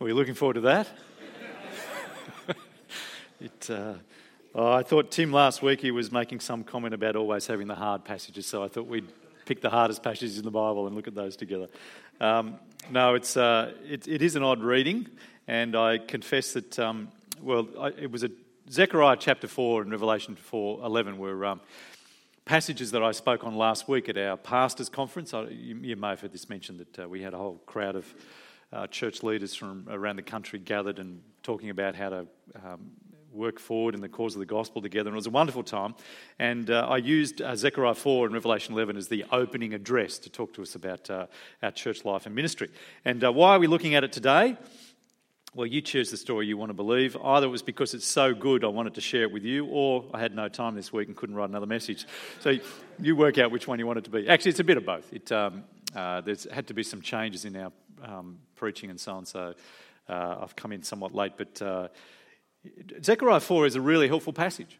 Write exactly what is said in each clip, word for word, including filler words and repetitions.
Are we looking forward to that? it, uh, oh, I thought Tim last week, he was making some comment about always having the hard passages, so I thought we'd pick the hardest passages in the Bible and look at those together. Um, no, it's uh, it, it is an odd reading, and I confess that, um, well, I, it was a Zechariah chapter four and Revelation four eleven were um, passages that I spoke on last week at our pastors' conference. I, you, you may have heard this mentioned that uh, we had a whole crowd of uh, church leaders from around the country gathered and talking about how to um, work forward in the cause of the gospel together, and it was a wonderful time. And uh, I used uh, Zechariah four and Revelation eleven as the opening address to talk to us about uh, our church life and ministry. And uh, why are we looking at it today? Well, you choose the story you want to believe. Either it was because it's so good I wanted to share it with you, or I had no time this week and couldn't write another message. So you work out which one you want it to be. Actually, it's a bit of both. It um, uh, there's had to be some changes in our um, preaching and so on, so uh, I've come in somewhat late. But uh, Zechariah four is a really helpful passage.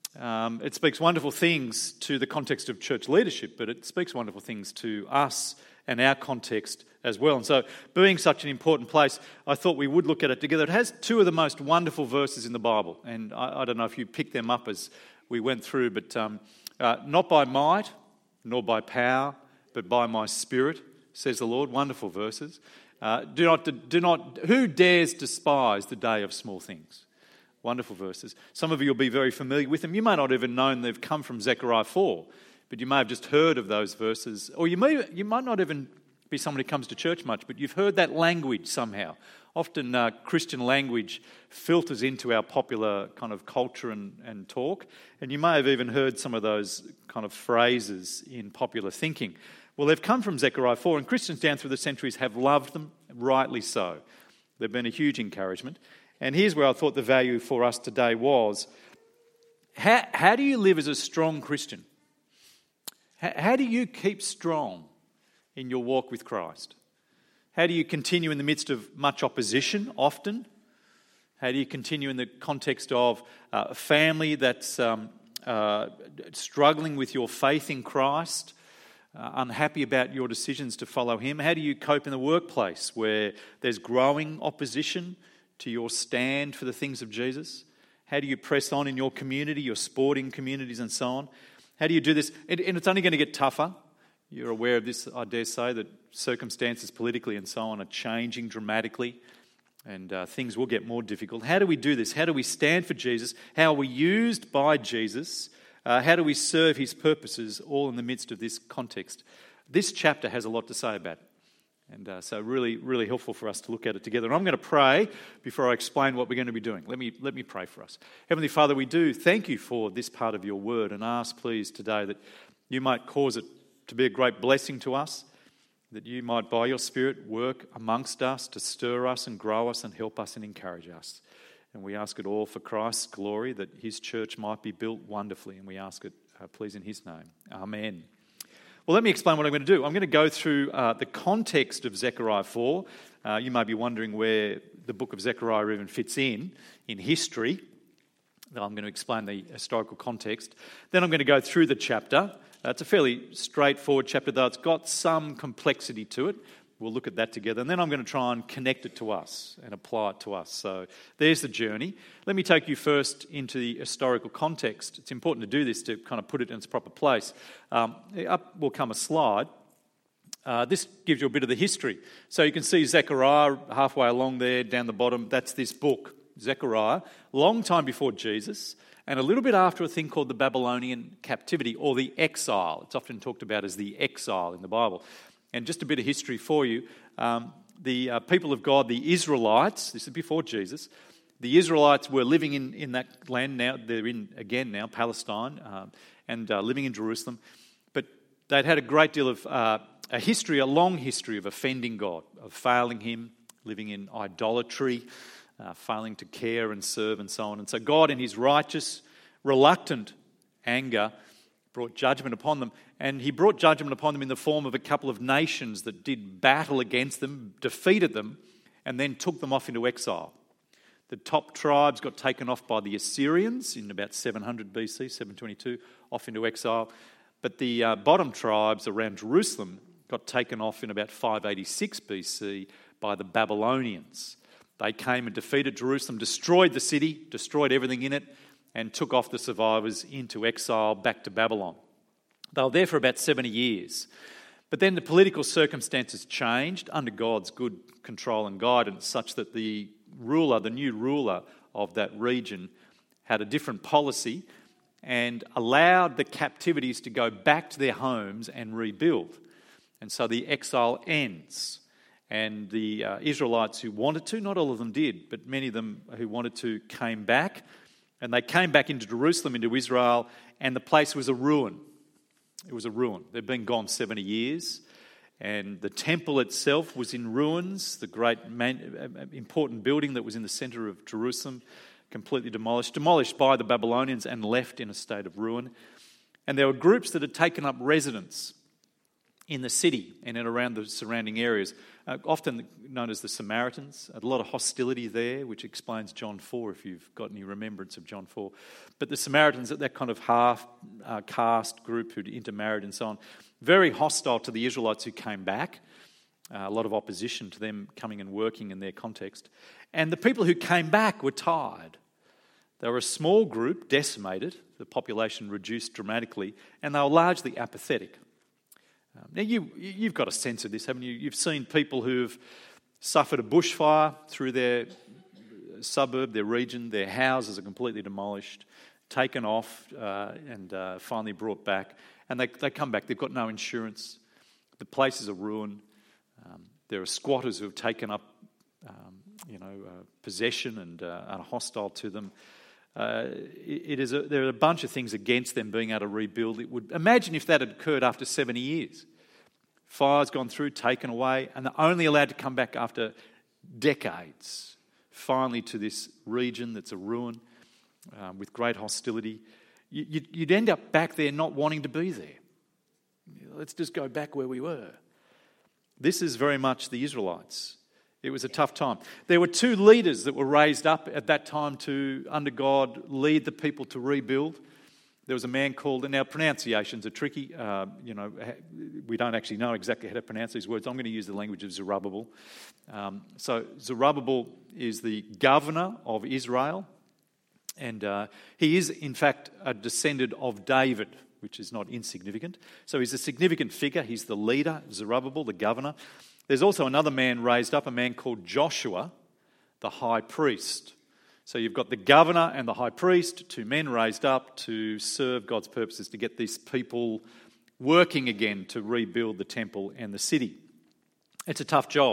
Um, it speaks wonderful things to the context of church leadership, but it speaks wonderful things to us and our context as well. And so, being such an important place, I thought we would look at it together. It has two of the most wonderful verses in the Bible, and I, I don't know if you picked them up as we went through, but um, uh, not by might, nor by power, but by my Spirit, says the Lord. Wonderful verses. Uh, do not, do not. Who dares despise the day of small things? Wonderful verses. Some of you will be very familiar with them. You may not even know they've come from Zechariah four, but you may have just heard of those verses, or you may you might not even be someone who comes to church much, but you've heard that language somehow. Often uh, Christian language filters into our popular kind of culture and, and talk, and you may have even heard some of those kind of phrases in popular thinking. Well, they've come from Zechariah four, and Christians down through the centuries have loved them, rightly so. They've been a huge encouragement. And here's where I thought the value for us today was, how, how do you live as a strong Christian? How, how do you keep strong in your walk with Christ? How do you continue in the midst of much opposition often? How do you continue in the context of uh, a family that's um, uh, struggling with your faith in Christ, uh, unhappy about your decisions to follow Him? How do you cope in the workplace where there's growing opposition to your stand for the things of Jesus? How do you press on in your community, your sporting communities and so on? How do you do this? And, and it's only going to get tougher. You're aware of this, I dare say, that circumstances politically and so on are changing dramatically, and uh, things will get more difficult. How do we do this? How do we stand for Jesus? How are we used by Jesus? Uh, how do we serve His purposes, all in the midst of this context? This chapter has a lot to say about it. And uh, so really, really helpful for us to look at it together. And I'm going to pray before I explain what we're going to be doing. Let me let me pray for us. Heavenly Father, we do thank you for this part of your word, and ask, please, today that you might cause it to be a great blessing to us, that you might, by your Spirit, work amongst us to stir us and grow us and help us and encourage us. And we ask it all for Christ's glory, that His church might be built wonderfully. And we ask it, uh, please, in His name. Amen. Well, let me explain what I'm going to do. I'm going to go through uh, the context of Zechariah four. Uh, you may be wondering where the book of Zechariah even fits in, in history. I'm going to explain the historical context. Then I'm going to go through the chapter. Uh, it's a fairly straightforward chapter, though it's got some complexity to it. We'll look at that together. And then I'm going to try and connect it to us and apply it to us. So there's the journey. Let me take you first into the historical context. It's important to do this to kind of put it in its proper place. Um, up will come a slide. Uh, this gives you a bit of the history. So you can see Zechariah halfway along there, down the bottom. That's this book, Zechariah, long time before Jesus, and a little bit after a thing called the Babylonian captivity, or the exile. It's often talked about as the exile in the Bible. And just a bit of history for you, um, the uh, people of God, the Israelites, this is before Jesus, the Israelites were living in, in that land now, they're in, again now, Palestine, um, and uh, living in Jerusalem. But they'd had a great deal of, uh, a history, a long history of offending God, of failing Him, living in idolatry, uh, failing to care and serve and so on. And so God, in His righteous, reluctant anger, brought judgment upon them, and He brought judgment upon them in the form of a couple of nations that did battle against them, defeated them, and then took them off into exile. The top tribes got taken off by the Assyrians in about seven hundred B C, seven twenty-two, off into exile, but the uh, bottom tribes around Jerusalem got taken off in about five eighty-six B C by the Babylonians. They came and defeated Jerusalem, destroyed the city, destroyed everything in it, and took off the survivors into exile back to Babylon. They were there for about seventy years. But then the political circumstances changed under God's good control and guidance, such that the ruler, the new ruler of that region, had a different policy and allowed the captivities to go back to their homes and rebuild. And so the exile ends. And the uh, Israelites who wanted to, not all of them did, but many of them who wanted to came back. And they came back into Jerusalem, into Israel, and the place was a ruin. It was a ruin. They'd been gone seventy years, and the temple itself was in ruins. The great man, important building that was in the centre of Jerusalem, completely demolished, demolished by the Babylonians and left in a state of ruin. And there were groups that had taken up residence in the city and in around the surrounding areas, uh, often known as the Samaritans. A lot of hostility there, which explains John four, if you've got any remembrance of John four. But the Samaritans, that kind of half-caste uh, group who'd intermarried and so on, very hostile to the Israelites who came back. Uh, a lot of opposition to them coming and working in their context. And the people who came back were tired. They were a small group, decimated, the population reduced dramatically, and they were largely apathetic. Um, now, you, you've got a sense of this, haven't you? You've seen people who've suffered a bushfire through their suburb, their region, their houses are completely demolished, taken off uh, and uh, finally brought back. And they, they come back, they've got no insurance. The place is a ruin. Um, there are squatters who have taken up um, you know, uh, possession and uh, are hostile to them. Uh, it, it is a, there are a bunch of things against them being able to rebuild. It would imagine if that had occurred after seventy years. Fire's gone through, taken away, and they're only allowed to come back after decades, finally to this region that's a ruin um, with great hostility. You, you'd, you'd end up back there not wanting to be there. Let's just go back where we were. This is very much the Israelites. It was a tough time. There were two leaders that were raised up at that time to, under God, lead the people to rebuild. There was a man called, and now pronunciations are tricky. Uh, you know, we don't actually know exactly how to pronounce these words. I'm going to use the language of Zerubbabel. Um, so Zerubbabel is the governor of Israel, and uh, he is, in fact, a descendant of David, which is not insignificant. So he's a significant figure. He's the leader, Zerubbabel, the governor. There's also another man raised up, a man called Joshua, the high priest. So you've got the governor and the high priest, two men raised up to serve God's purposes, to get these people working again to rebuild the temple and the city. It's a tough job.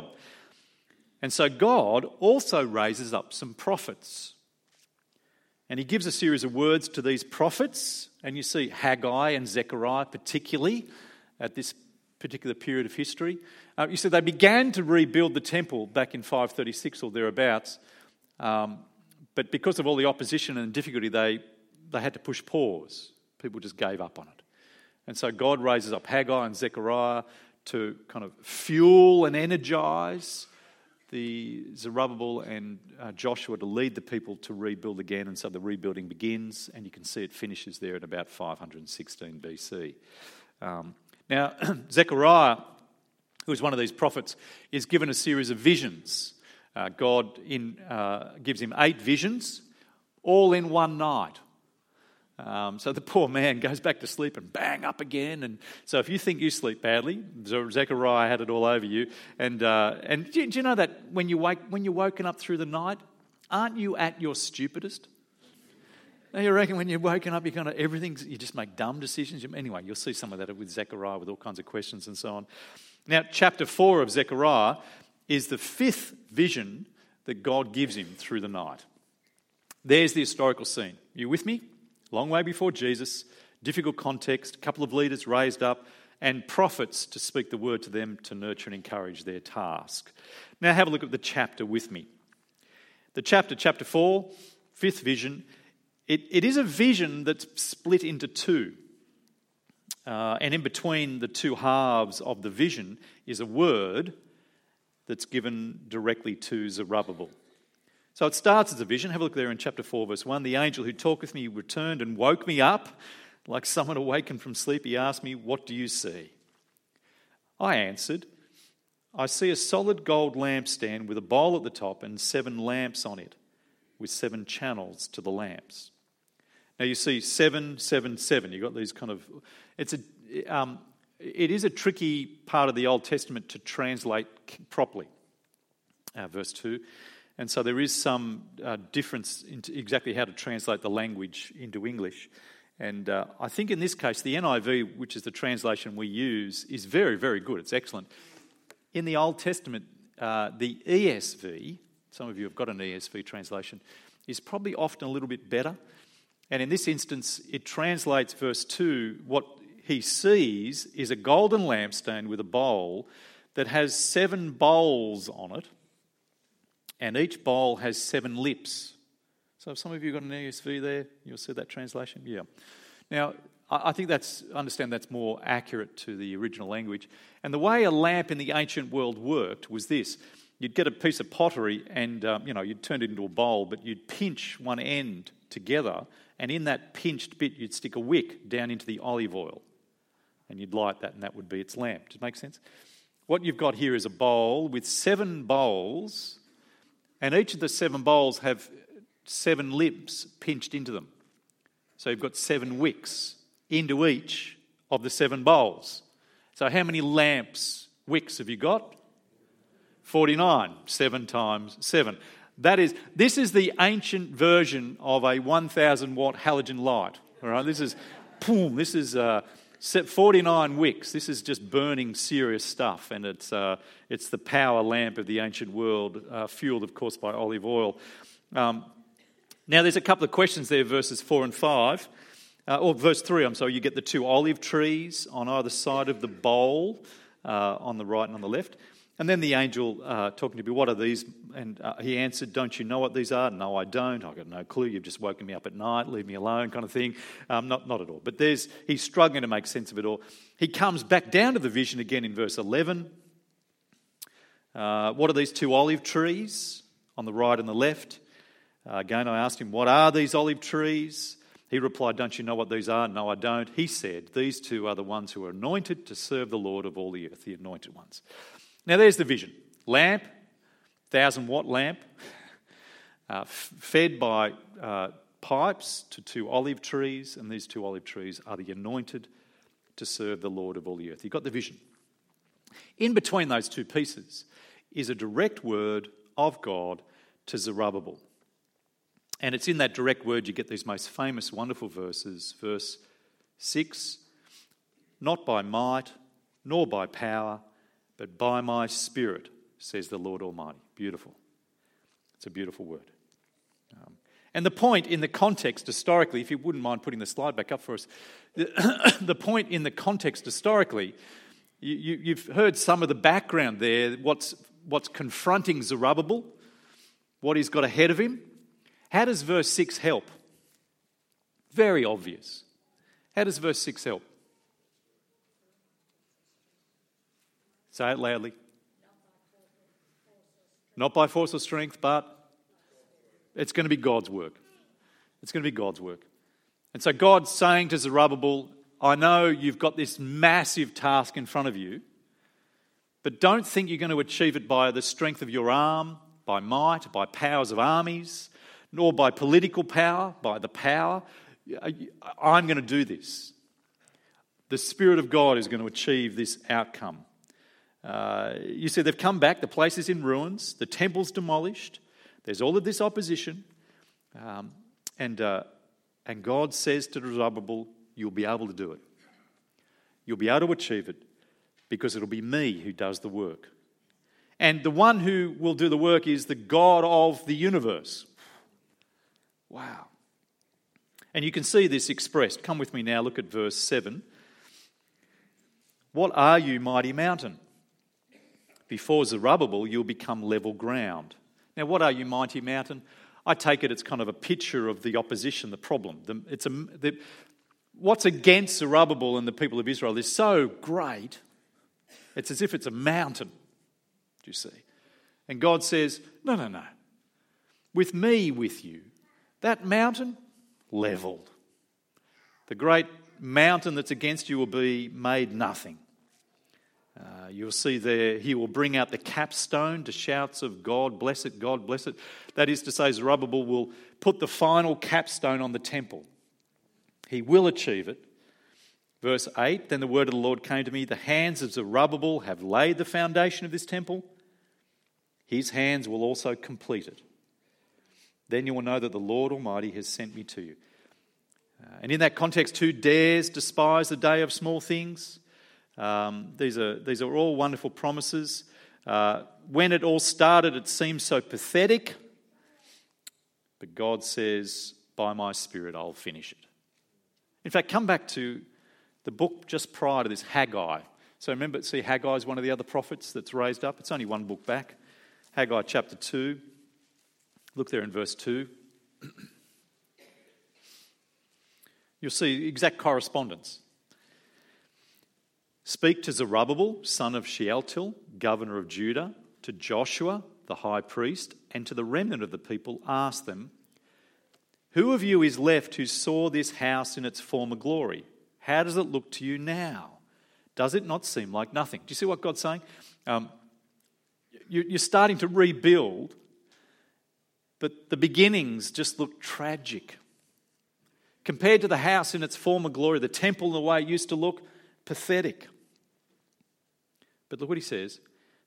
And so God also raises up some prophets. And he gives a series of words to these prophets. And you see Haggai and Zechariah particularly at this particular period of history. Uh, you see, they began to rebuild the temple back in five thirty-six or thereabouts. Um, but because of all the opposition and difficulty, they, they had to push pause. People just gave up on it. And so God raises up Haggai and Zechariah to kind of fuel and energise the Zerubbabel and uh, Joshua to lead the people to rebuild again. And so the rebuilding begins, and you can see it finishes there at about five sixteen B C. Um, now, Zechariah, who is one of these prophets, is given a series of visions. Uh, God in, uh, gives him eight visions, all in one night. Um, so the poor man goes back to sleep and bang, up again. And so if you think you sleep badly, Zechariah had it all over you. And uh, and do, do you know that when you wake, when you're woken up through the night, aren't you at your stupidest? Now you reckon when you're woken up, you kind of everything, you just make dumb decisions. Anyway, you'll see some of that with Zechariah, with all kinds of questions and so on. Now, chapter four of Zechariah is the fifth vision that God gives him through the night. There's the historical scene. Are you with me? Long way before Jesus, difficult context, a couple of leaders raised up, and prophets to speak the word to them to nurture and encourage their task. Now have a look at the chapter with me. The chapter, chapter four, fifth vision, it, it is a vision that's split into two. Uh, and in between the two halves of the vision is a word that's given directly to Zerubbabel. So it starts as a vision. Have a look there in chapter four, verse one. The angel who talked with me returned and woke me up. Like someone awakened from sleep, he asked me, "What do you see?" I answered, I see a solid gold lampstand with a bowl at the top and seven lamps on it, with seven channels to the lamps. Now you see seven, seven, seven. You've got these kind of... It's a, um, it is a tricky part of the Old Testament to translate properly, uh, verse two. And so there is some uh, difference in exactly how to translate the language into English. And uh, I think in this case, the N I V, which is the translation we use, is very, very good. It's excellent. In the Old Testament, uh, the E S V, some of you have got an E S V translation, is probably often a little bit better. And in this instance, it translates verse two, what he sees is a golden lampstand with a bowl that has seven bowls on it, and each bowl has seven lips. So have some of you got an E S V there? You'll see that translation? Yeah. Now, I think that's, understand that's more accurate to the original language. And the way a lamp in the ancient world worked was this. You'd get a piece of pottery and, um, you know, you'd turn it into a bowl, but you'd pinch one end together, and in that pinched bit, you'd stick a wick down into the olive oil, and you'd light that, and that would be its lamp. Does it make sense? What you've got here is a bowl with seven bowls, and each of the seven bowls have seven lips pinched into them. So you've got seven wicks into each of the seven bowls. So how many lamps, wicks have you got? forty-nine. Seven times seven. That is, this is the ancient version of a one thousand watt halogen light. All right, this is, boom, this is uh, forty-nine wicks. This is just burning serious stuff, and it's uh, it's the power lamp of the ancient world, uh, fueled, of course, by olive oil. Um, now, there's a couple of questions there, verses four and five. Uh, or verse three, I'm sorry, you get the two olive trees on either side of the bowl, uh, on the right and on the left. And then the angel uh, talking to me, what are these? And uh, he answered, don't you know what these are? No, I don't. I've got no clue. You've just woken me up at night. Leave me alone, kind of thing. Um, not, not at all. But there's he's struggling to make sense of it all. He comes back down to the vision again in verse eleven. Uh, what are these two olive trees on the right and the left? Uh, again, I asked him, what are these olive trees? He replied, don't you know what these are? No, I don't. He said, these two are the ones who are anointed to serve the Lord of all the earth, the anointed ones. Now there's the vision. Lamp, thousand watt lamp, uh, f- fed by uh, pipes to two olive trees, and these two olive trees are the anointed to serve the Lord of all the earth. You've got the vision. In between those two pieces is a direct word of God to Zerubbabel. And it's in that direct word you get these most famous, wonderful verses. Verse six, not by might, nor by power, but by my Spirit, says the Lord Almighty. Beautiful. It's a beautiful word. Um, and the point in the context historically, if you wouldn't mind putting the slide back up for us, the, the point in the context historically, you, you, you've heard some of the background there, what's, what's confronting Zerubbabel, what he's got ahead of him. How does verse six help? Very obvious. How does verse six help? Say it loudly. Not by force or strength, but it's going to be God's work. It's going to be God's work. And so God's saying to Zerubbabel, I know you've got this massive task in front of you, but don't think you're going to achieve it by the strength of your arm, by might, by powers of armies, nor by political power, by the power. I'm going to do this. The Spirit of God is going to achieve this outcome. Uh, you see, they've come back, the place is in ruins, the temple's demolished, there's all of this opposition, um, and, uh, and God says to Zerubbabel, you'll be able to do it. You'll be able to achieve it because it'll be me who does the work. And the one who will do the work is the God of the universe. Wow. And you can see this expressed. Come with me now, look at verse seven. What are you, mighty mountain? Before Zerubbabel, you'll become level ground. Now, what are you, mighty mountain? I take it it's kind of a picture of the opposition, the problem. The, it's a, the, what's against Zerubbabel and the people of Israel is so great, it's as if it's a mountain, do you see? And God says, no, no, no. With me with you, that mountain, leveled. The great mountain that's against you will be made nothing. Uh, you'll see there, he will bring out the capstone to shouts of God, bless it, God, bless it. That is to say, Zerubbabel will put the final capstone on the temple. He will achieve it. Verse eight, then the word of the Lord came to me, the hands of Zerubbabel have laid the foundation of this temple. His hands will also complete it. Then you will know that the Lord Almighty has sent me to you. Uh, and in that context, who dares despise the day of small things? Um, these are these are all wonderful promises. Uh, when it all started, it seemed so pathetic. But God says, by my Spirit, I'll finish it. In fact, come back to the book just prior to this, Haggai. So remember, see, Haggai is one of the other prophets that's raised up. It's only one book back. Haggai chapter two. Look there in verse two. You'll see exact correspondence. Speak to Zerubbabel, son of Shealtiel, governor of Judah, to Joshua, the high priest, and to the remnant of the people. Ask them, who of you is left who saw this house in its former glory? How does it look to you now? Does it not seem like nothing? Do you see what God's saying? Um, you're starting to rebuild, but the beginnings just look tragic. Compared to the house in its former glory, the temple the way it used to look, pathetic. But look what he says.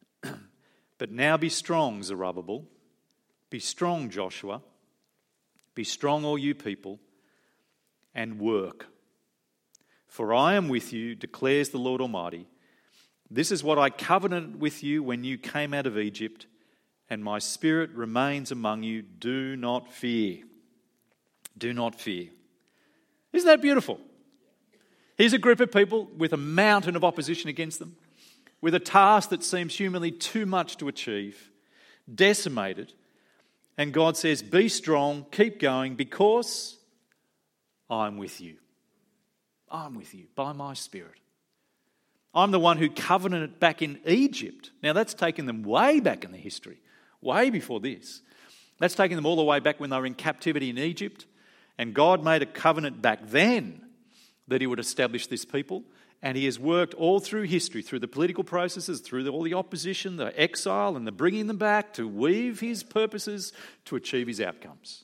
But now be strong, Zerubbabel. Be strong, Joshua. Be strong, all you people, and work. For I am with you, declares the Lord Almighty. This is what I covenanted with you when you came out of Egypt, and my Spirit remains among you. Do not fear. Do not fear. Isn't that beautiful? Here's a group of people with a mountain of opposition against them, with a task that seems humanly too much to achieve, decimated. And God says, be strong, keep going, because I'm with you. I'm with you by my Spirit. I'm the one who covenanted back in Egypt. Now that's taken them way back in the history, way before this. That's taken them all the way back when they were in captivity in Egypt. And God made a covenant back then that he would establish this people. And he has worked all through history, through the political processes, through the, all the opposition, the exile and the bringing them back to weave his purposes to achieve his outcomes.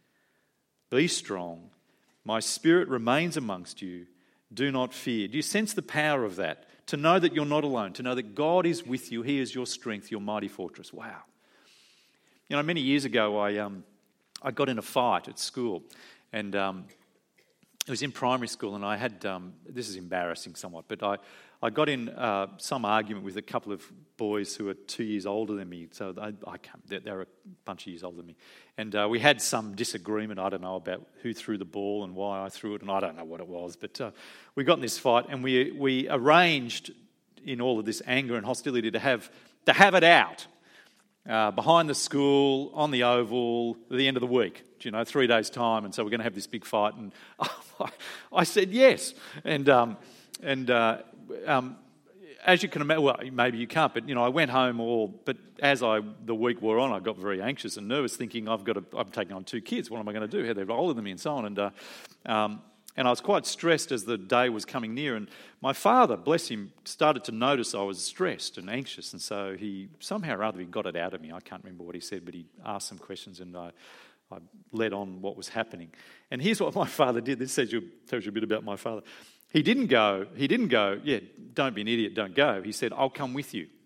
Be strong. My Spirit remains amongst you. Do not fear. Do you sense the power of that? To know that you're not alone, to know that God is with you. He is your strength, your mighty fortress. Wow. You know, many years ago, I um, I got in a fight at school, and um, it was in primary school, and I had, um, this is embarrassing somewhat, but I, I got in uh, some argument with a couple of boys who are two years older than me, so I, I can't, they're, they're a bunch of years older than me, and uh, we had some disagreement, I don't know, about who threw the ball and why I threw it, and I don't know what it was, but uh, we got in this fight, and we we arranged in all of this anger and hostility to have to have it out. Uh, behind the school, on the oval, at the end of the week, you know, three days' time, and so we're going to have this big fight. And I, I said yes, and um, and uh, um, as you can imagine, well, maybe you can't, but you know, I went home all. But as I the week wore on, I got very anxious and nervous, thinking I've got to, I'm taking on two kids. What am I going to do? They're older than me, and so on. And uh, um, and I was quite stressed as the day was coming near. And my father, bless him, started to notice I was stressed and anxious, and so he somehow or other he got it out of me. I can't remember what he said, but he asked some questions, and I, I led on what was happening. And here's what my father did. This tells you, tells you a bit about my father. He didn't go, he didn't go, yeah, don't be an idiot, don't go. He said, I'll come with you.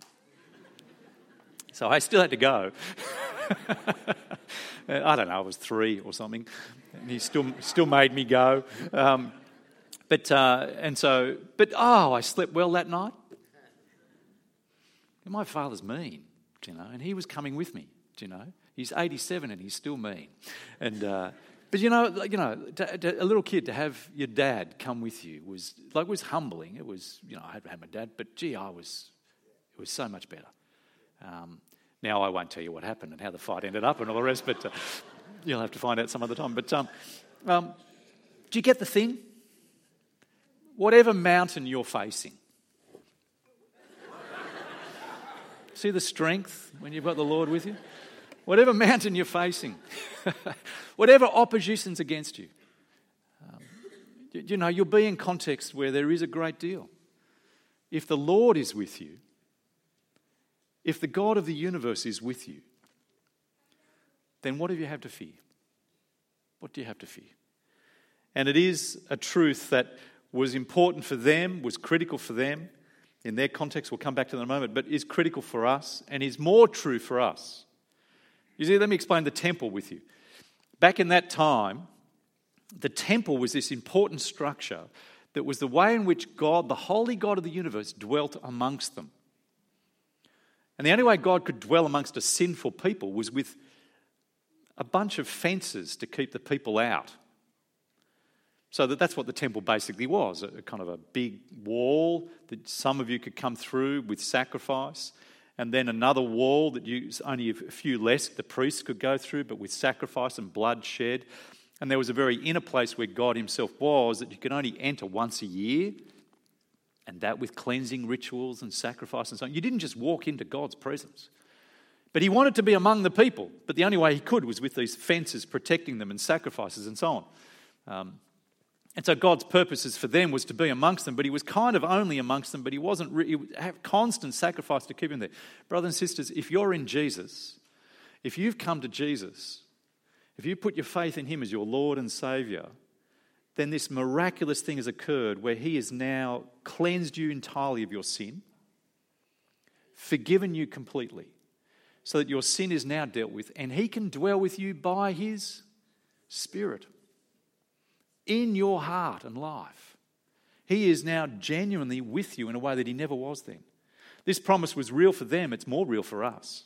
So I still had to go. I don't know, I was three or something. And he still still made me go. Um, but, uh, and so, but, oh, I slept well that night. And my father's mean, you know, and he was coming with me, you know. He's eighty-seven and he's still mean. And, uh, but, you know, you know, to, to, a little kid to have your dad come with you was, like, was humbling. It was, you know, I had had my dad, but, gee, I was, it was so much better. Um, now, I won't tell you what happened and how the fight ended up and all the rest, but uh, you'll have to find out some other time. But um, um, do you get the thing? Whatever mountain you're facing, see the strength when you've got the Lord with you? Whatever mountain you're facing, whatever opposition's against you, um, you, you know, you'll be in context where there is a great deal. if the Lord is with you, if the God of the universe is with you, then what do you have to fear? What do you have to fear? And it is a truth that was important for them, was critical for them. In their context, we'll come back to that in a moment, but is critical for us and is more true for us. You see, let me explain the temple with you. Back in that time, the temple was this important structure that was the way in which God, the holy God of the universe, dwelt amongst them. And the only way God could dwell amongst a sinful people was with a bunch of fences to keep the people out. So that that's what the temple basically was, a kind of a big wall that some of you could come through with sacrifice, and then another wall that you only a few less the priests could go through, but with sacrifice and blood shed. And there was a very inner place where God himself was that you could only enter once a year, and that with cleansing rituals and sacrifice and so on. You didn't just walk into God's presence. But he wanted to be among the people, but the only way he could was with these fences protecting them and sacrifices and so on. Um, And so God's purposes for them was to be amongst them, but he was kind of only amongst them, but he wasn't re- he would have constant sacrifice to keep him there. Brothers and sisters, if you're in Jesus, if you've come to Jesus, if you put your faith in him as your Lord and Saviour, then this miraculous thing has occurred where he has now cleansed you entirely of your sin, forgiven you completely, so that your sin is now dealt with, and he can dwell with you by his Spirit in your heart and life. He is now genuinely with you in a way that he never was then. This promise was real for them. It's more real for us.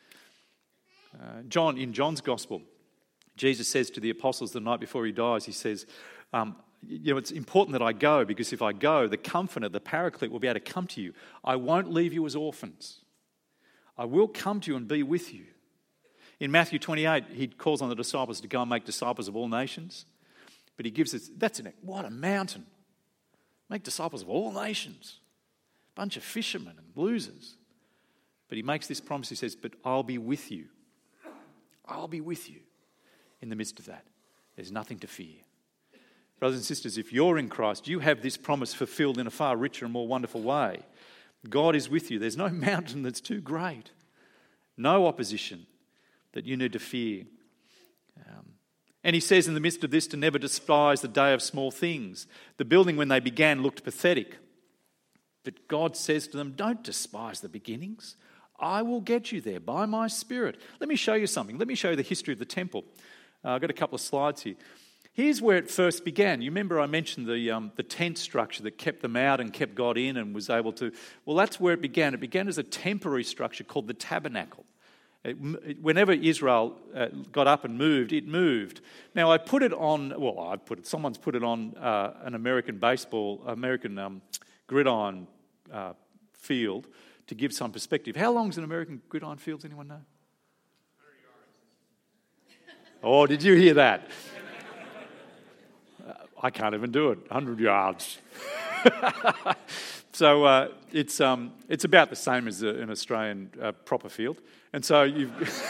Uh, John, in John's Gospel, Jesus says to the apostles the night before he dies, he says, um, you know, it's important that I go, because if I go, the Comforter, the Paraclete, will be able to come to you. I won't leave you as orphans. I will come to you and be with you. In Matthew twenty-eight, he calls on the disciples to go and make disciples of all nations. But he gives us, that's an, what a mountain. Make disciples of all nations. Bunch of fishermen and losers. But he makes this promise, he says, but I'll be with you. I'll be with you in the midst of that. There's nothing to fear. Brothers and sisters, if you're in Christ, you have this promise fulfilled in a far richer and more wonderful way. God is with you. There's no mountain that's too great. No opposition that you need to fear. Um, And he says in the midst of this to never despise the day of small things. The building when they began looked pathetic. But God says to them, don't despise the beginnings. I will get you there by my Spirit. Let me show you something. Let me show you the history of the temple. Uh, I've got a couple of slides here. Here's where it first began. You remember I mentioned the um, the tent structure that kept them out and kept God in and was able to... Well, that's where it began. It began as a temporary structure called the tabernacle. Whenever Israel uh, got up and moved, it moved. Now, I put it on, well, I put it, someone's put it on uh, an American baseball, American um, gridiron uh, field to give some perspective. How long is an American gridiron field? Does anyone know? one hundred yards. Oh, did you hear that? uh, I can't even do it. one hundred yards. So uh, it's um, it's about the same as a, an Australian uh, proper field, and so you've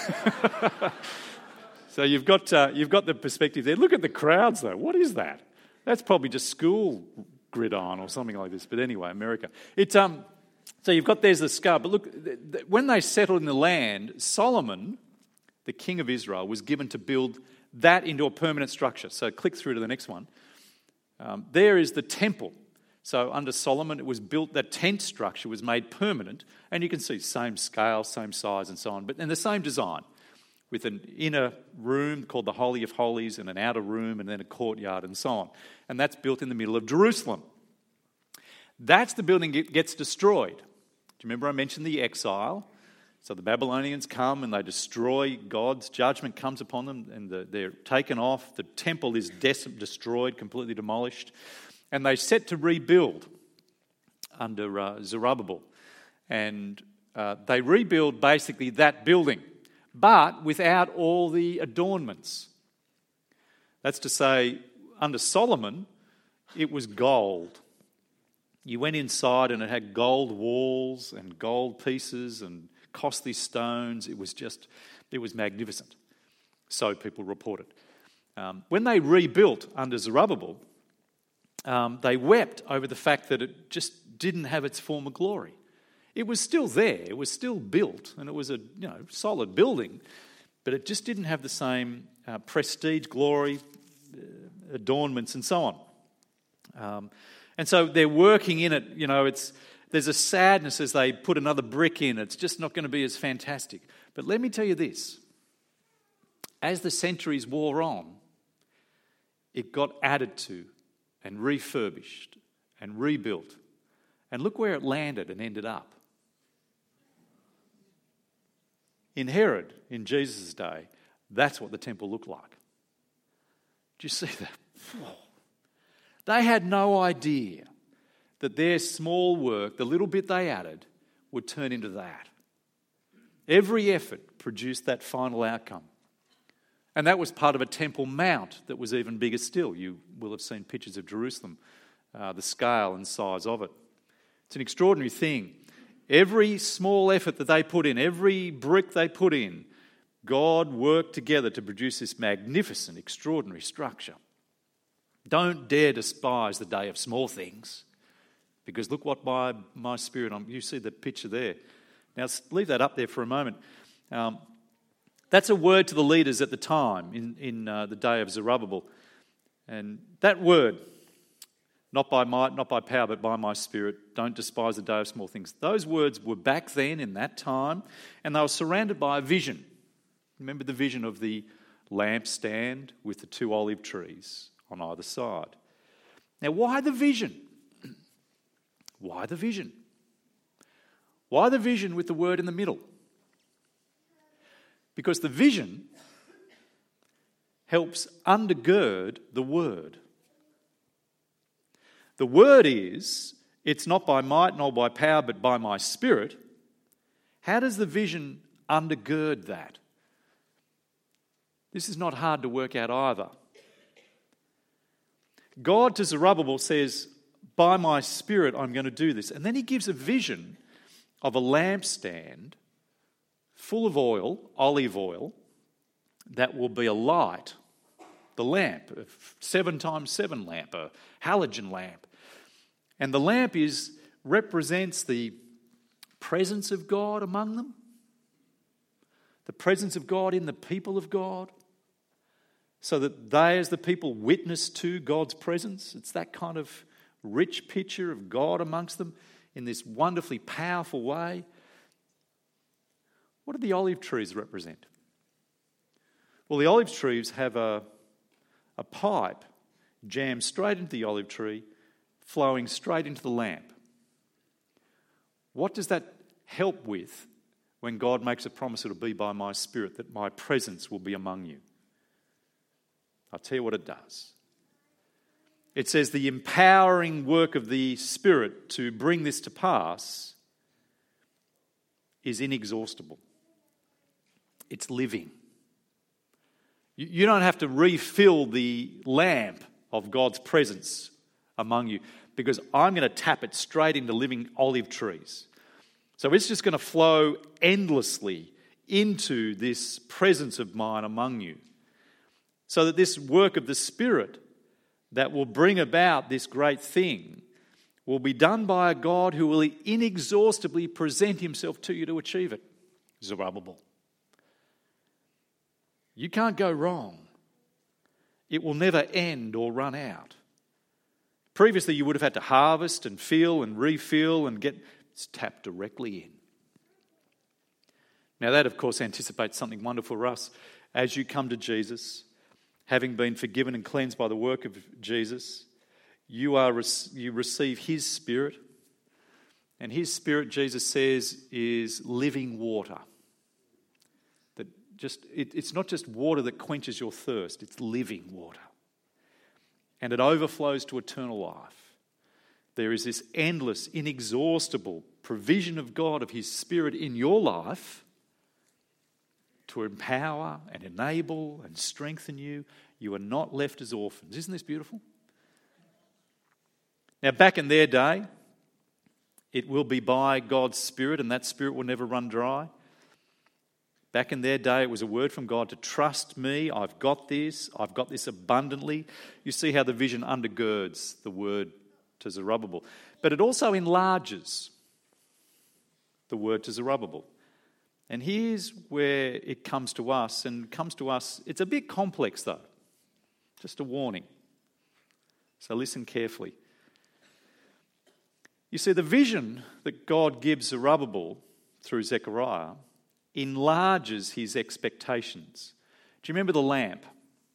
so you've got uh, you've got the perspective there. Look at the crowds, though. What is that? That's probably just school gridiron or something like this. But anyway, America. It's um. So you've got there's the scar, but look, th- th- when they settled in the land, Solomon, the king of Israel, was given to build that into a permanent structure. So click through to the next one. Um, there is the temple. So under Solomon, it was built, that tent structure was made permanent, and you can see same scale, same size and so on, but in the same design, with an inner room called the Holy of Holies and an outer room and then a courtyard and so on. And that's built in the middle of Jerusalem. That's the building that gets destroyed. Do you remember I mentioned the exile? So the Babylonians come and they destroy, God's judgment comes upon them and the, they're taken off. The temple is des- destroyed, completely demolished. And they set to rebuild under uh, Zerubbabel. And uh, they rebuild basically that building, but without all the adornments. That's to say, under Solomon, it was gold. You went inside and it had gold walls and gold pieces and costly stones. It was just, it was magnificent. So people reported. Um, when they rebuilt under Zerubbabel, Um, they wept over the fact that it just just didn't have its former glory. It was still there, it was still built, and it was a you know solid building, but it just didn't have the same uh, prestige, glory, uh, adornments, and so on. Um, and so they're working in it. You know, it's there's a sadness as they put another brick in. It's just not going to be as fantastic. But let me tell you this: as the centuries wore on, it got added to, and refurbished, and rebuilt, and look where it landed and ended up. In Herod, in Jesus' day, that's what the temple looked like. Do you see that? They had no idea that their small work, the little bit they added, would turn into that. Every effort produced that final outcome. And that was part of a temple mount that was even bigger still. You will have seen pictures of Jerusalem, uh, the scale and size of it. It's an extraordinary thing. Every small effort that they put in, every brick they put in, God worked together to produce this magnificent, extraordinary structure. Don't dare despise the day of small things, because look what my, my spirit, you see the picture there. Now leave that up there for a moment. Um, that's a word to the leaders at the time in, in uh, the day of Zerubbabel. And that word, not by might, not by power, but by my spirit, don't despise the day of small things. Those words were back then in that time, and they were surrounded by a vision. Remember the vision of the lampstand with the two olive trees on either side. Now, why the vision? Why the vision? Why the vision with the word in the middle? Because the vision helps undergird the word. The word is, it's not by might nor by power, but by my spirit. How does the vision undergird that? This is not hard to work out either. God to Zerubbabel says, by my spirit I'm going to do this. And then he gives a vision of a lampstand full of oil, olive oil, that will be a light, the lamp, a seven times seven lamp, a halogen lamp. And the lamp is represents the presence of God among them, the presence of God in the people of God, so that they as the people witness to God's presence. It's that kind of rich picture of God amongst them in this wonderfully powerful way. What do the olive trees represent? Well, the olive trees have a, a pipe jammed straight into the olive tree, flowing straight into the lamp. What does that help with when God makes a promise it'll be by my spirit, that my presence will be among you? I'll tell you what it does. It says the empowering work of the Spirit to bring this to pass is inexhaustible. It's living. You don't have to refill the lamp of God's presence among you, because I'm going to tap it straight into living olive trees. So it's just going to flow endlessly into this presence of mine among you, so that this work of the Spirit that will bring about this great thing will be done by a God who will inexhaustibly present himself to you to achieve it. Zerubbabel. You can't go wrong. It will never end or run out. Previously, you would have had to harvest and fill and refill and get it's tapped directly in. Now that, of course, anticipates something wonderful for us. As you come to Jesus, having been forgiven and cleansed by the work of Jesus, you are you receive his Spirit. And his Spirit, Jesus says, is living water. That just it, it's not just water that quenches your thirst, it's living water. And it overflows to eternal life. There is this endless, inexhaustible provision of God, of his Spirit in your life to empower and enable and strengthen you. You are not left as orphans. Isn't this beautiful? Now, back in their day, it will be by God's Spirit, and that Spirit will never run dry. Back in their day, it was a word from God to trust me. I've got this. I've got this abundantly. You see how the vision undergirds the word to Zerubbabel. but it also enlarges the word to Zerubbabel. And here's where it comes to us, and comes to us, it's a bit complex though. Just a warning. So listen carefully. You see, the vision that God gives Zerubbabel through Zechariah enlarges his expectations. Do you remember the lamp?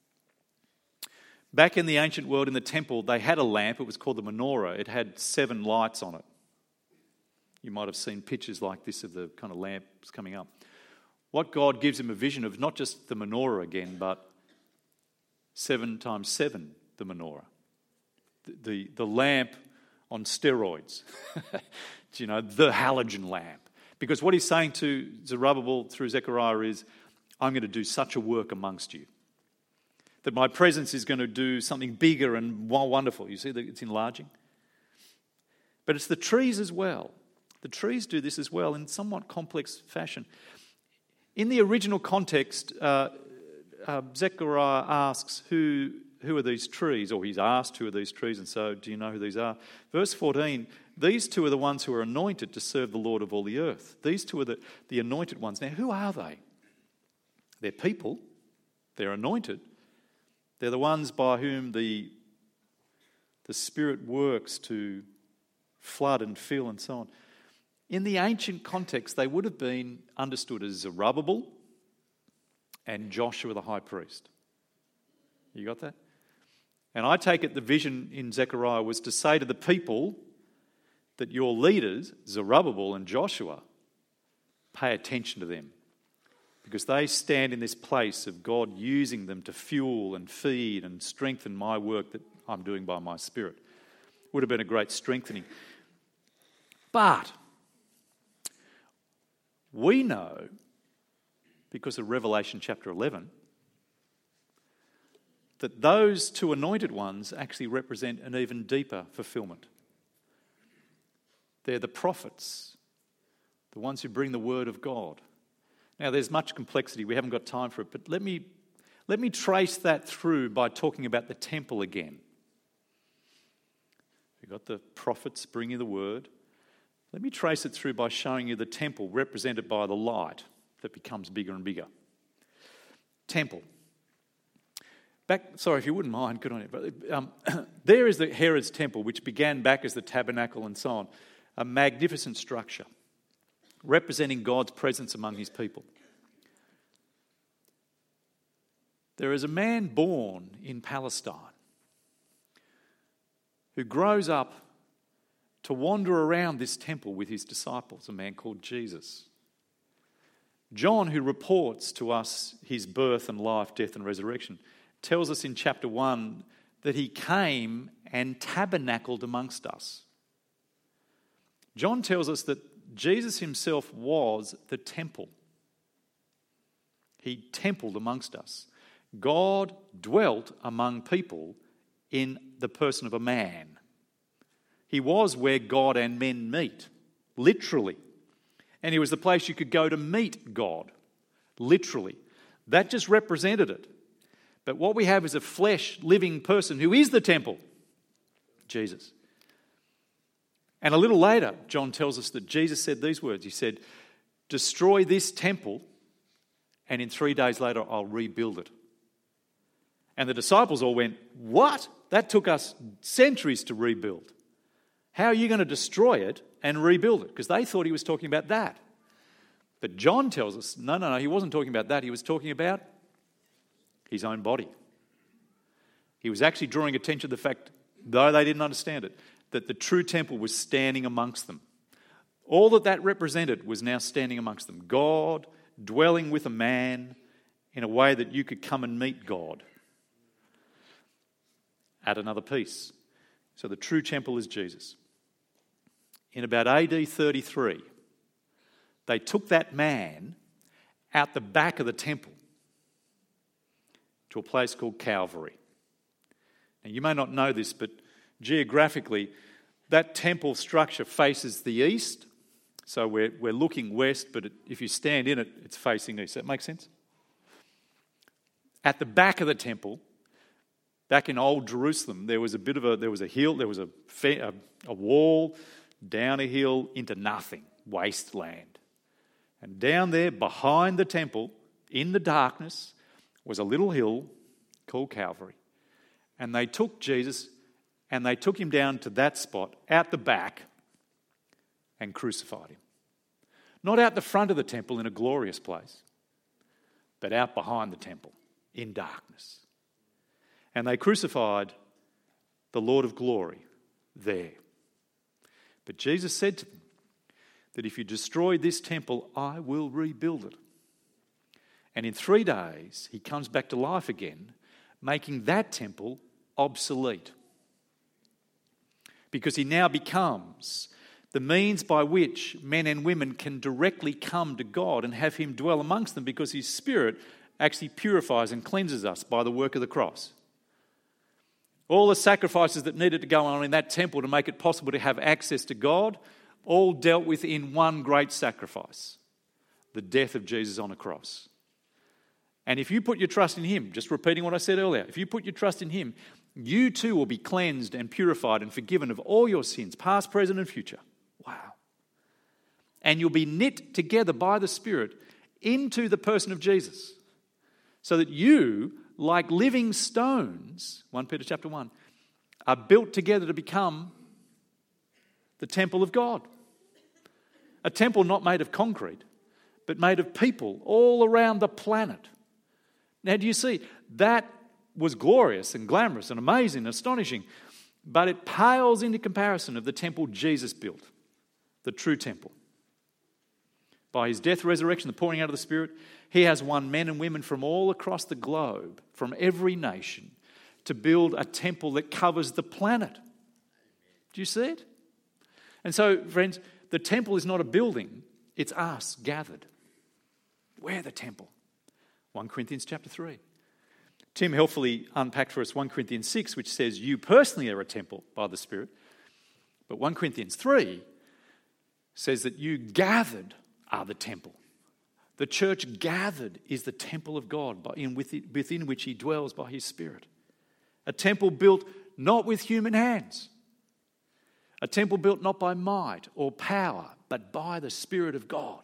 Back in the ancient world, in the temple, they had a lamp. It was called the menorah. It had seven lights on it. You might have seen pictures like this of the kind of lamps coming up. What God gives him a vision of, not just the menorah again, but seven times seven, the menorah. The, the, the lamp on steroids. You know, the halogen lamp. Because what he's saying to Zerubbabel through Zechariah is, I'm going to do such a work amongst you. That my presence is going to do something bigger and more wonderful. You see that it's enlarging? But it's the trees as well. The trees do this as well in somewhat complex fashion. In the original context, uh, uh, Zechariah asks, who, who are these trees? Or he's asked, who are these trees? And so, do you know who these are? Verse fourteen, these two are the ones who are anointed to serve the Lord of all the earth. These two are the, the anointed ones. Now, who are they? They're people. They're anointed. They're the ones by whom the, the Spirit works to flood and fill and so on. In the ancient context, they would have been understood as Zerubbabel and Joshua the high priest. You got that? And I take it the vision in Zechariah was to say to the people that your leaders, Zerubbabel and Joshua, pay attention to them. Because they stand in this place of God using them to fuel and feed and strengthen my work that I'm doing by my Spirit. Would have been a great strengthening. But we know, because of Revelation chapter eleven, that those two anointed ones actually represent an even deeper fulfillment. They're the prophets, the ones who bring the word of God. Now, there's much complexity. We haven't got time for it, but let me, let me trace that through by talking about the temple again. We've got the prophets bringing the word. Let me trace it through by showing you the temple represented by the light that becomes bigger and bigger. Temple. Back, sorry, if you wouldn't mind, good on you. But um, there is the Herod's temple, which began back as the tabernacle and so on. A magnificent structure representing God's presence among his people. There is a man born in Palestine who grows up to wander around this temple with his disciples, a man called Jesus. John, who reports to us his birth and life, death and resurrection, tells us in chapter one that he came and tabernacled amongst us. John tells us that Jesus himself was the temple. He templed amongst us. God dwelt among people in the person of a man. He was where God and men meet, literally. And he was the place you could go to meet God, literally. That just represented it. But what we have is a flesh living person who is the temple, Jesus. And a little later, John tells us that Jesus said these words. He said, destroy this temple, and in three days later, I'll rebuild it. And the disciples all went, what? That took us centuries to rebuild. How are you going to destroy it and rebuild it? Because they thought he was talking about that. But John tells us, no, no, no, he wasn't talking about that. He was talking about his own body. He was actually drawing attention to the fact, though they didn't understand it, that the true temple was standing amongst them. All that that represented was now standing amongst them. God dwelling with a man in a way that you could come and meet God. Add another piece. So the true temple is Jesus. In about A D thirty-three, they took that man out the back of the temple to a place called Calvary. Now, you may not know this, but geographically, that temple structure faces the east. So we're, we're looking west, but it, if you stand in it, it's facing east. Does that make sense? At the back of the temple, Back in old Jerusalem, there was a bit of a, there was a hill, there was a, a, a wall, down a hill into nothing, wasteland. And down there behind the temple, in the darkness, was a little hill called Calvary. And they took Jesus and they took him down to that spot, out the back, and crucified him. Not out the front of the temple in a glorious place, but out behind the temple in darkness. And they crucified the Lord of glory there. But Jesus said to them that if you destroy this temple, I will rebuild it. And in three days, he comes back to life again, making that temple obsolete. Because he now becomes the means by which men and women can directly come to God and have him dwell amongst them, because his Spirit actually purifies and cleanses us by the work of the cross. All the sacrifices that needed to go on in that temple to make it possible to have access to God, all dealt with in one great sacrifice, the death of Jesus on a cross. And if you put your trust in him, just repeating what I said earlier, if you put your trust in him, you too will be cleansed and purified and forgiven of all your sins, past, present and future. Wow. And you'll be knit together by the Spirit into the person of Jesus, so that you, like living stones, First Peter chapter one, are built together to become the temple of God. A temple not made of concrete, but made of people all around the planet. Now, do you see? That was glorious and glamorous and amazing and astonishing, but it pales into comparison of the temple Jesus built, the true temple. By his death, resurrection, the pouring out of the Spirit, he has won men and women from all across the globe, from every nation, to build a temple that covers the planet. Do you see it? And so, friends, the temple is not a building, it's us gathered. We're the temple. First Corinthians chapter three. Tim helpfully unpacked for us First Corinthians six, which says you personally are a temple by the Spirit. But First Corinthians three says that you gathered are the temple. The church gathered is the temple of God within which he dwells by his Spirit. A temple built not with human hands. A temple built not by might or power, but by the Spirit of God.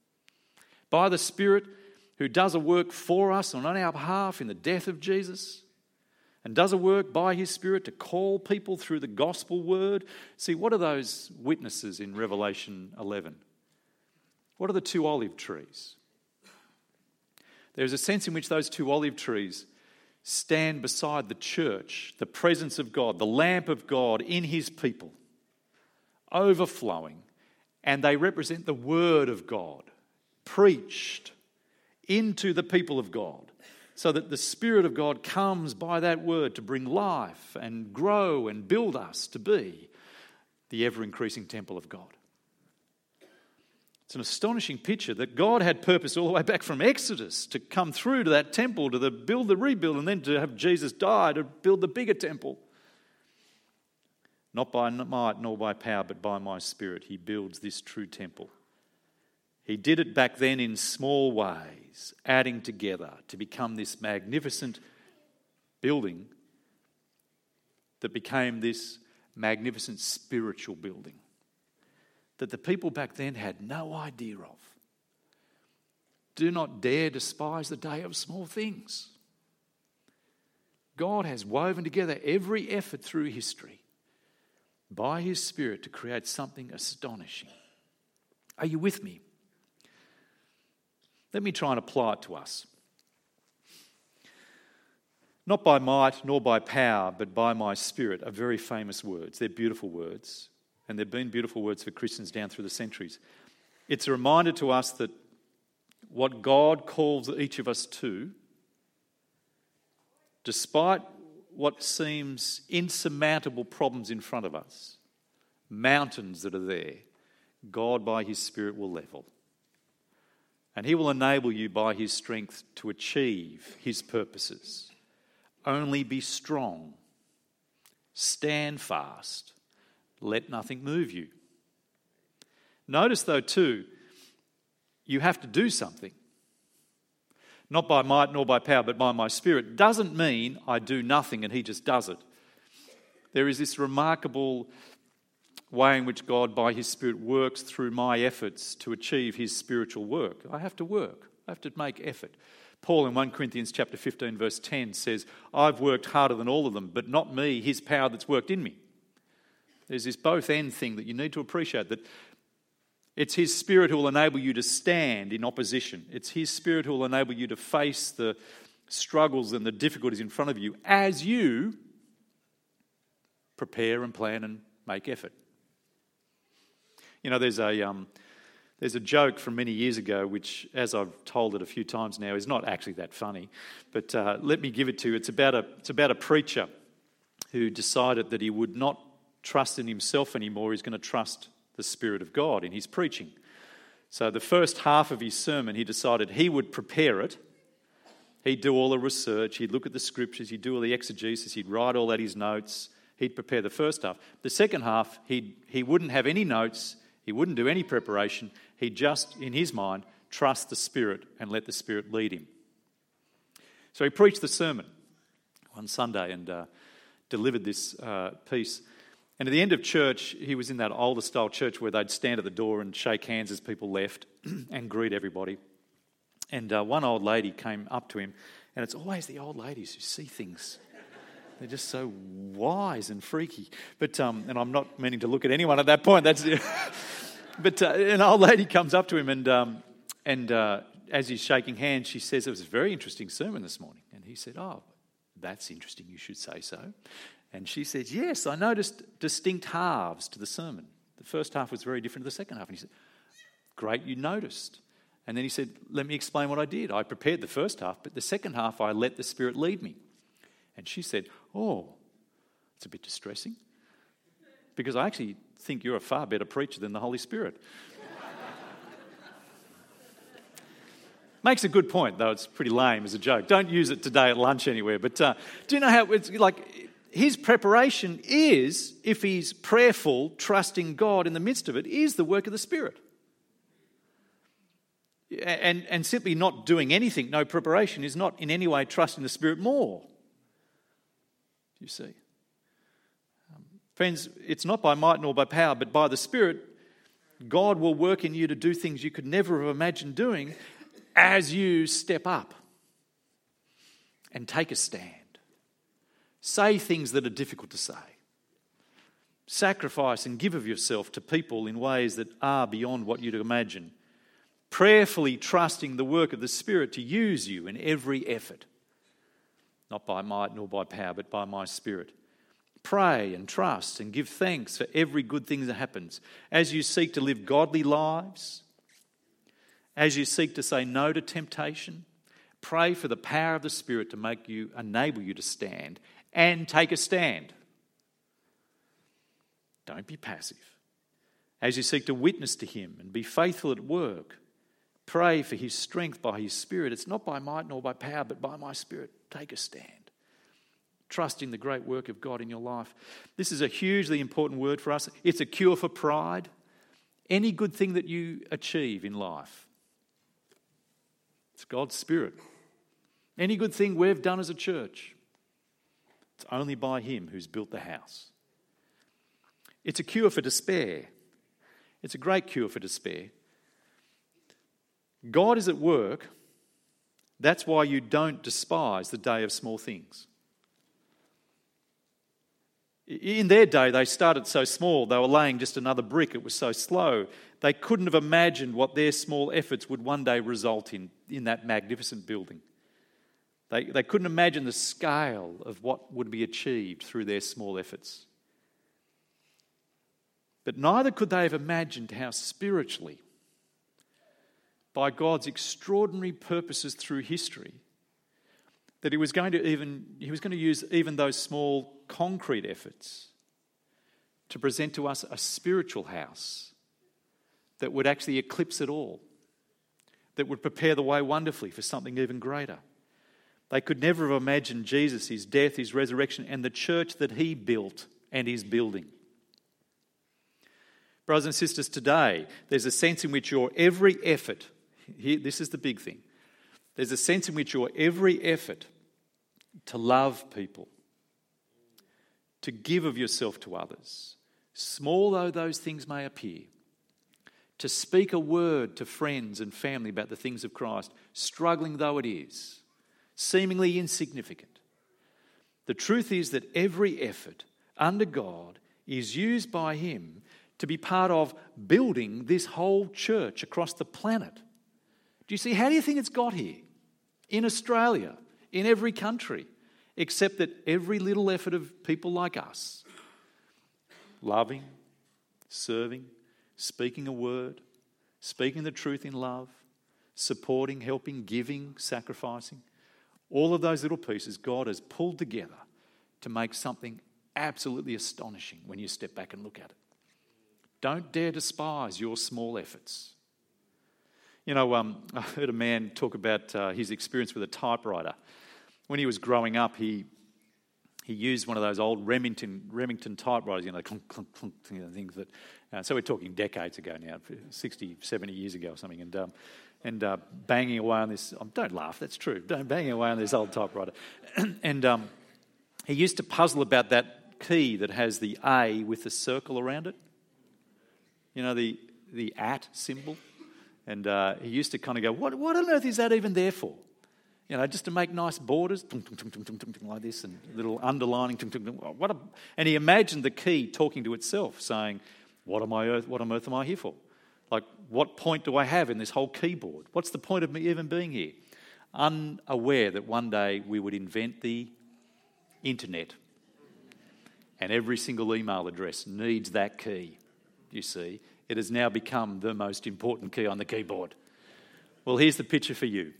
By the Spirit who does a work for us and on our behalf in the death of Jesus, and does a work by his Spirit to call people through the gospel word. See, what are those witnesses in Revelation eleven? What are the two olive trees? There's a sense in which those two olive trees stand beside the church, the presence of God, the lamp of God in his people, overflowing, and they represent the word of God, preached into the people of God, so that the Spirit of God comes by that word to bring life and grow and build us to be the ever-increasing temple of God. It's an astonishing picture that God had purpose all the way back from Exodus to come through to that temple, to the build, the rebuild, and then to have Jesus die to build the bigger temple. Not by might nor by power, but by my Spirit, he builds this true temple. He did it back then in small ways, adding together to become this magnificent building that became this magnificent spiritual building that the people back then had no idea of. Do not dare despise the day of small things. God has woven together every effort through history by his Spirit to create something astonishing. Are you with me? Let me try and apply it to us. Not by might nor by power, but by my Spirit are very famous words. They're beautiful words, and they've been beautiful words for Christians down through the centuries. It's a reminder to us that what God calls each of us to, despite what seems insurmountable problems in front of us, mountains that are there, God by his Spirit will level. And he will enable you by his strength to achieve his purposes. Only be strong. Stand fast. Let nothing move you. Notice though too, you have to do something. not by might nor by power, but by my Spirit, doesn't mean I do nothing and he just does it. There is this remarkable way in which God, by his Spirit, works through my efforts to achieve his spiritual work. I have to work. I have to make effort. Paul in First Corinthians chapter fifteen, verse ten says, I've worked harder than all of them, but not me, his power that's worked in me. There's this both end thing that you need to appreciate, that it's his Spirit who will enable you to stand in opposition. It's his Spirit who will enable you to face the struggles and the difficulties in front of you as you prepare and plan and make effort. You know, there's a um, there's a joke from many years ago, which, as I've told it a few times now, is not actually that funny. But uh, let me give it to you. It's about a it's about a preacher who decided that he would not trust in himself anymore. He's going to trust the Spirit of God in his preaching. So the first half of his sermon, he decided he would prepare it. He'd do all the research. He'd look at the scriptures. He'd do all the exegesis. He'd write all out his notes. He'd prepare the first half. The second half, he'd, he wouldn't have any notes. He wouldn't do any preparation. He'd just, in his mind, trust the Spirit and let the Spirit lead him. So he preached the sermon one Sunday and uh, delivered this uh, piece. And at the end of church, he was in that older style church where they'd stand at the door and shake hands as people left and greet everybody. And uh, one old lady came up to him, and it's always the old ladies who see things. They're just so wise and freaky. But um, and I'm not meaning to look at anyone at that point. That's But uh, an old lady comes up to him, and um, and uh, as he's shaking hands, she says, "It was a very interesting sermon this morning." And he said, "Oh, that's interesting. You should say so." And she said, "Yes, I noticed distinct halves to the sermon. The first half was very different to the second half." And he said, "Great, you noticed." And then he said, "Let me explain what I did. I prepared the first half, but the second half I let the Spirit lead me." And she said, "Oh, it's a bit distressing, because I actually think you're a far better preacher than the Holy Spirit." Makes a good point, though it's pretty lame as a joke. Don't use it today at lunch anywhere. But uh, do you know how it's like his preparation is, if he's prayerful, trusting God in the midst of it, is the work of the Spirit. And, and simply not doing anything, no preparation, is not in any way trusting the Spirit more. You see. Um, friends, it's not by might nor by power, but by the Spirit. God will work in you to do things you could never have imagined doing as you step up and take a stand. Say things that are difficult to say. Sacrifice and give of yourself to people in ways that are beyond what you'd imagine. Prayerfully trusting the work of the Spirit to use you in every effort. Not by might nor by power, but by my Spirit. Pray and trust and give thanks for every good thing that happens. As you seek to live godly lives, as you seek to say no to temptation, pray for the power of the Spirit to make you, enable you to stand and take a stand. Don't be passive. As you seek to witness to Him and be faithful at work, pray for His strength by His Spirit. It's not by might nor by power, but by my Spirit. Take a stand. Trusting the great work of God in your life. This is a hugely important word for us. It's a cure for pride. Any good thing that you achieve in life, it's God's Spirit. Any good thing we've done as a church, it's only by Him who's built the house. It's a cure for despair. It's a great cure for despair. God is at work. That's why you don't despise the day of small things. In their day, they started so small, they were laying just another brick. It was so slow. They couldn't have imagined what their small efforts would one day result in, in that magnificent building. They, they couldn't imagine the scale of what would be achieved through their small efforts. But neither could they have imagined how spiritually, by God's extraordinary purposes through history, that he was going to even he was going to use even those small concrete efforts to present to us a spiritual house that would actually eclipse it all, that would prepare the way wonderfully for something even greater. They could never have imagined Jesus, his death, his resurrection, and the church that he built and is building. Brothers and sisters, today there's a sense in which your every effort, here, this is the big thing, There's a sense in which your every effort to love people, to give of yourself to others, small though those things may appear, to speak a word to friends and family about the things of Christ, struggling though it is, seemingly insignificant. The truth is that every effort under God is used by Him to be part of building this whole church across the planet. Do you see? How do you think it's got here? In Australia, in every country, except that every little effort of people like us, loving, serving, speaking a word, speaking the truth in love, supporting, helping, giving, sacrificing, all of those little pieces God has pulled together to make something absolutely astonishing when you step back and look at it. Don't dare despise your small efforts. You know, um, I heard a man talk about uh, his experience with a typewriter. When he was growing up, he he used one of those old Remington Remington typewriters, you know, clunk, clunk, clunk, you know, things that. Uh, so we're talking decades ago now, sixty, seventy years ago or something, and um, and uh, banging away on this. Oh, don't laugh, that's true. Don't banging away on this old typewriter, and um, he used to puzzle about that key that has the A with the circle around it. You know, the the at symbol. And uh, he used to kind of go, what, what on earth is that even there for? You know, just to make nice borders, like this, and little underlining. What a, and he imagined the key talking to itself, saying, what am I earth, what on earth am I here for? Like, what point do I have in this whole keyboard? What's the point of me even being here? Unaware that one day we would invent the internet. And every single email address needs that key, you see. It has now become the most important key on the keyboard. Well, here's the picture for you.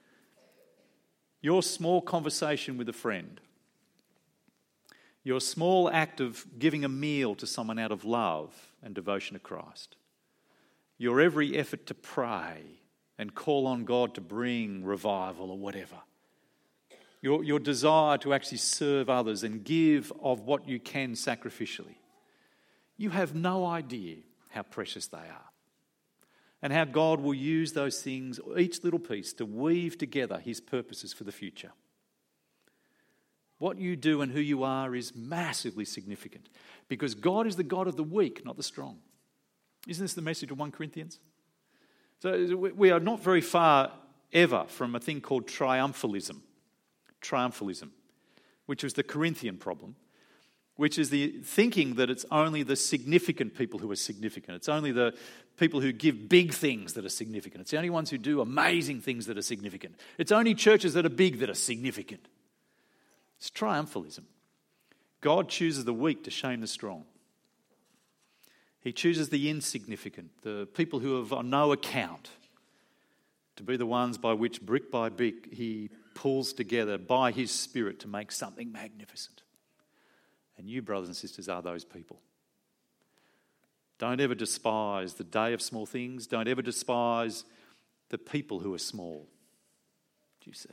Your small conversation with a friend, your small act of giving a meal to someone out of love and devotion to Christ, your every effort to pray and call on God to bring revival or whatever, your, your desire to actually serve others and give of what you can sacrificially, you have no idea how precious they are, and how God will use those things, each little piece, to weave together His purposes for the future. What you do and who you are is massively significant, because God is the God of the weak, not the strong. Isn't this the message of First Corinthians? So we are not very far ever from a thing called triumphalism, triumphalism, which was the Corinthian problem, which is the thinking that it's only the significant people who are significant. It's only the people who give big things that are significant. It's the only ones who do amazing things that are significant. It's only churches that are big that are significant. It's triumphalism. God chooses the weak to shame the strong. He chooses the insignificant, the people who have on no account, to be the ones by which, brick by brick, He pulls together by His Spirit to make something magnificent. And you, brothers and sisters, are those people. Don't ever despise the day of small things. Don't ever despise the people who are small. Do you see?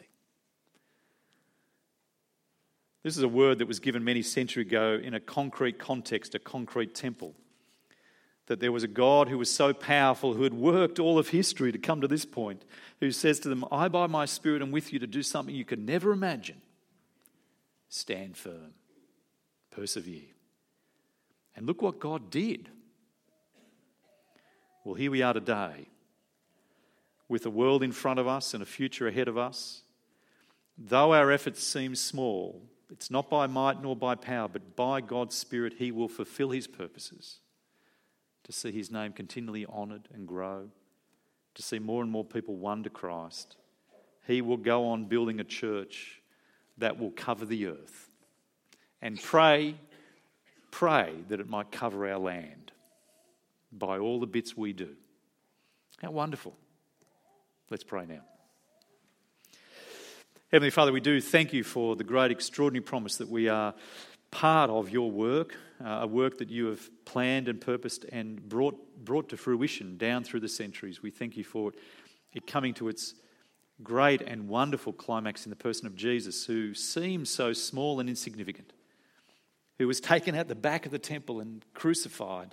This is a word that was given many centuries ago in a concrete context, a concrete temple. That there was a God who was so powerful, who had worked all of history to come to this point, who says to them, I by my Spirit am with you to do something you could never imagine. Stand firm. Persevere. And look what God did. Well, here we are today, with a world in front of us and a future ahead of us. Though our efforts seem small, it's not by might nor by power, but by God's Spirit He will fulfill His purposes, to see His name continually honoured and grow, to see more and more people won to Christ. He will go on building a church that will cover the earth. And pray, pray that it might cover our land by all the bits we do. How wonderful. Let's pray now. Heavenly Father, we do thank You for the great, extraordinary promise that we are part of Your work, uh, a work that You have planned and purposed and brought, brought to fruition down through the centuries. We thank You for it, it coming to its great and wonderful climax in the person of Jesus, who seems so small and insignificant, who was taken out the back of the temple and crucified,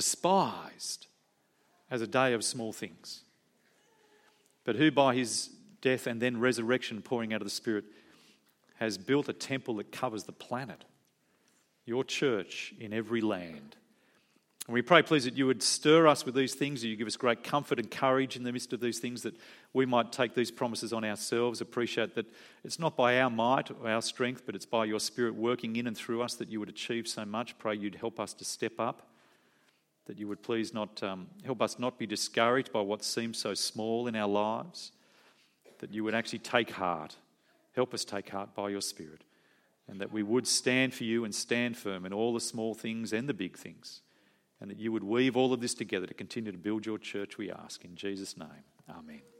despised as a day of small things, but who by His death, and then resurrection pouring out of the Spirit, has built a temple that covers the planet, your church in every land. And we pray, please, that you would stir us with these things, that you give us great comfort and courage in the midst of these things, that we might take these promises on ourselves, appreciate that it's not by our might or our strength, but it's by your Spirit working in and through us that you would achieve so much. Pray you'd help us to step up, that you would please not um, help us not be discouraged by what seems so small in our lives, that you would actually take heart, help us take heart by your Spirit, and that we would stand for you and stand firm in all the small things and the big things, and that you would weave all of this together to continue to build your church, we ask. In Jesus' name, amen.